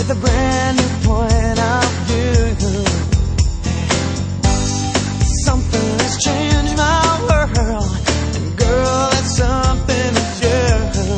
with a brand new point of view. Something has changed my world, and girl, it's something that's you.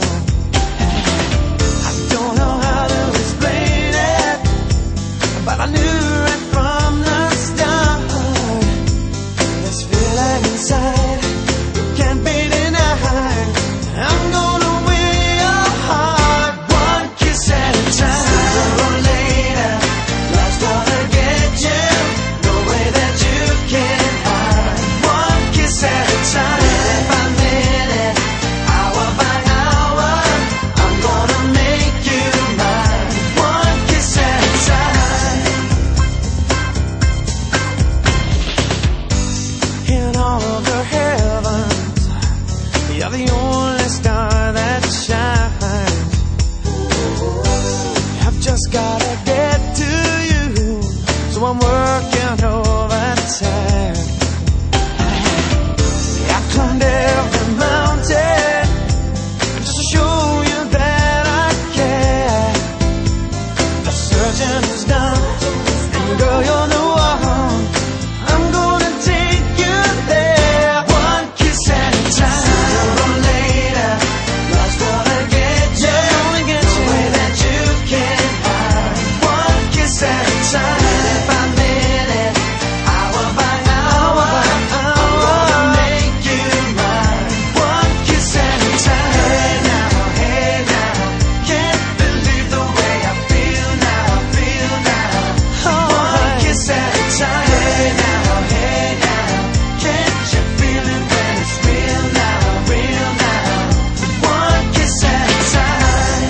I don't know how to explain it, but I knew right from the start, this feeling inside can't be denied. I'm gonna win your heart, one kiss at a time. Sooner or later, love's gonna get you, no way that you can hide. One kiss at a time, minute by minute, hour by hour, I'm gonna make you mine. One kiss at a time. In all of the heavens, you're the only star that shines. I've just gotta get to you, so I'm working overtime. I climbed every mountain just to show you that I care. The searching is done, and girl, you're the one. I'm gonna take you there, one kiss at a time. Sooner or later, love's gonna get you, no way that you can hide. One kiss at a time, minute by minute, hour by hour, I'm gonna make you mine. One kiss at a time. Hey now, can't believe the way I feel now, feel now. One kiss at a time. Hey now, can't you feel it when it's real now, real now? One kiss at a time.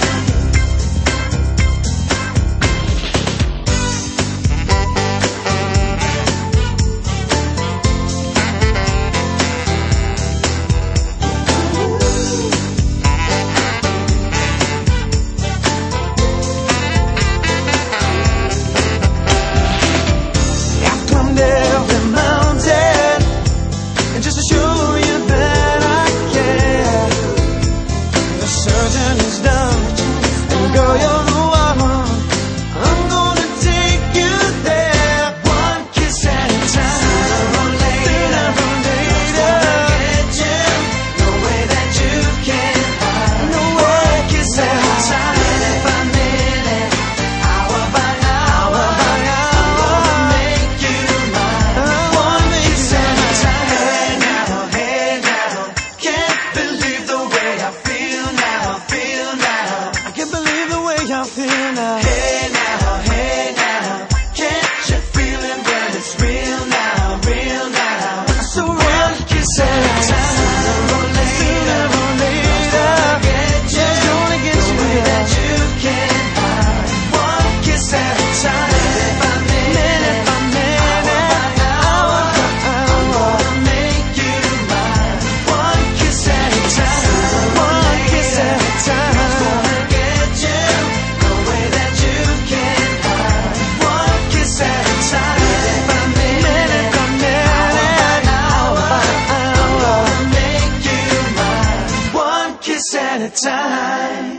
I climbed every mountain, and just to show you that I care. The searching is done, and girl, you're the one. I'm gonna take you there, one kiss at a time. Sooner or later, get you, no way that you can hide. No one kiss at a time, minute by minute, hour by hour, I'm gonna make you mine. One kiss at a time. Hey now, can't believe the way I feel now, feel now. I can't believe the way I feel now. Hey now, can't you feel it when it's real now, real now? So one kiss at a time. Sooner or later, get you, gonna get you, no way that you can hide. One kiss at a time, minute by minute, hour by hour, I'm gonna make you mine. One kiss at a time, one kiss at a time. Gonna get you, no way that you can hide. One kiss at a time, minute by minute, hour by hour, I'm gonna make you mine. One kiss at a time.